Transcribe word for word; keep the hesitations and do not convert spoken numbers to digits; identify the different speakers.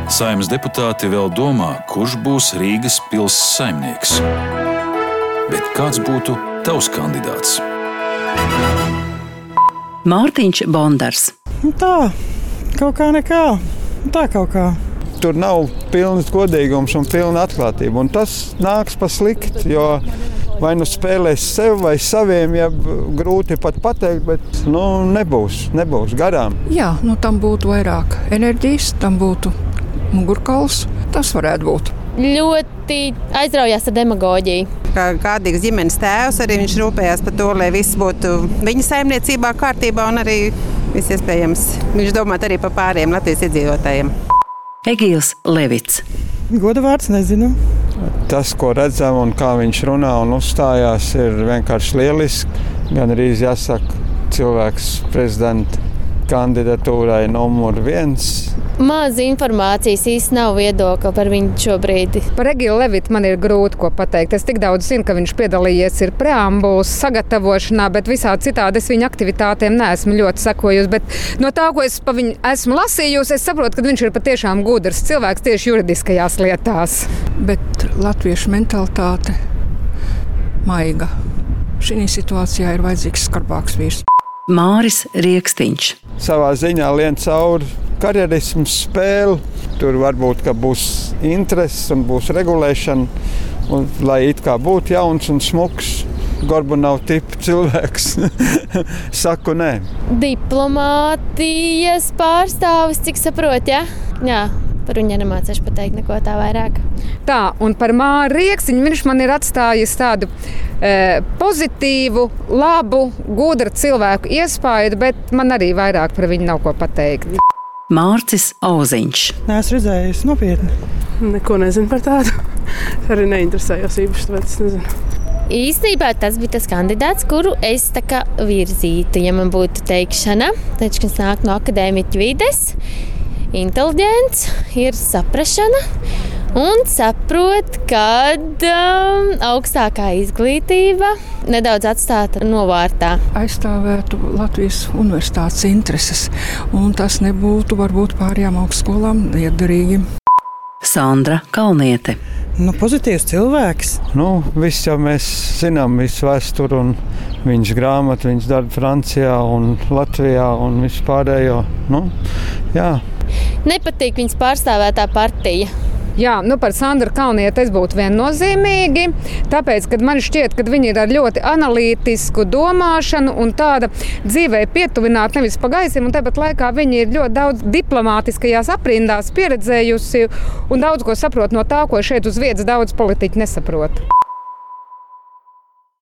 Speaker 1: Saeimas deputāti vēl domā, kurš būs Rīgas pils saimnieks. Bet kāds būtu tavs kandidāts?
Speaker 2: Mārtiņš Bondars.
Speaker 3: Tā, kaut kā nekā. Tā kaut kā.
Speaker 4: Tur nav pilns godīgums un pilna atklātība. Un tas nāks pa slikti, jo vai nu spēlēs sev vai saviem, ja grūti pat pateikt, bet nu, nebūs, nebūs garām.
Speaker 5: Jā, nu, tam būtu vairāk enerģijas, tam būtu mugurkauls. Tas varētu būt.
Speaker 6: Ļoti aizraujās ar demagoģiju.
Speaker 7: Kā kādīgs ģimenes tēvs, arī viņš rūpējās par to, lai viss būtu viņa saimniecībā kārtībā un arī viss iespējams. Viņš domā arī par pārējiem Latvijas iedzīvotājiem.
Speaker 2: Egīls Levits.
Speaker 3: Goda vārds nezinu.
Speaker 4: Tas, ko redzam un kā viņš runā un uzstājās, ir vienkārši lieliski. Gan arī jāsaka cilvēks prezidenta kandidatūrai numur viens.
Speaker 6: Maz informācijas īsti nav viedokļa par viņu šobrīd.
Speaker 8: Par Egīlu Levitu man ir grūti ko pateikt. Es tik daudz zinu, ka viņš piedalījies ir preambulas sagatavošanā, bet visādi citādi es viņa aktivitātēm neesmu ļoti sekojusi. Bet no tā, ko es pa viņu esmu lasījusi, es saprotu, ka viņš ir patiešām gudrs cilvēks tieši juridiskajās lietās.
Speaker 5: Bet latviešu mentalitāte maiga. Šī situācijā ir vajadzīgs skarbāks vīrs.
Speaker 2: Māris Rieksniņš.
Speaker 4: Savā ziņā lien cauri karjerismu spēli. Tur varbūt ka būs intereses un būs regulēšana, un, lai it kā būtu jauns un smuks. Gorbunovs tipa cilvēks. Saku nē.
Speaker 6: Diplomātijas pārstāvis, cik saprot, ja? Jā, par viņu nemācēšu pateikt neko tā vairāk.
Speaker 8: Tā, un par Māri Rieksniņu viņš man ir atstājis tādu e, pozitīvu, labu, gudru cilvēku iespaidu, bet man arī vairāk par viņu nav ko pateikt.
Speaker 2: Mārcis Auziņš.
Speaker 3: Nē, es redzēju, nopietni.
Speaker 9: Neko nezinu par tādu. Arī neinteresējos īpaši, tāpēc es nezinu.
Speaker 6: Īstenībā tas bija tas kandidāts, kuru es tā kā virzītu, ja man būtu teikšana. Taču, kas nāk no akadēmiķu vides, inteliģents, ir saprašana un saprot, kad um, augstākā izglītība nedaudz atstāta novārtā.
Speaker 5: Aizstāvētu Latvijas universitātes intereses, un tas nebūtu varbūt pārējām augstskolām liederīgi.
Speaker 2: Sandra Kalniete.
Speaker 3: Nu, pozitīvs cilvēks.
Speaker 4: Nu, viss jau mēs zinām, visu vēsturu un viņas grāmatu, viņas darbu Francijā un Latvijā un visu pārējo. Nu, jā.
Speaker 6: Nepatīk viņas pārstāvētā partija.
Speaker 8: Jā, nu par Sandru Kalnieti es būtu viennozīmīgi, tāpēc, kad man šķiet, ka viņi ir ar ļoti analītisku domāšanu un tāda dzīvē pietuvināta nevis pa gaisiem, un tāpat laikā viņi ir ļoti daudz diplomātiskajās aprindās pieredzējusi un daudz ko saprot no tā, ko šeit uz vietas daudz politiķi nesaprot.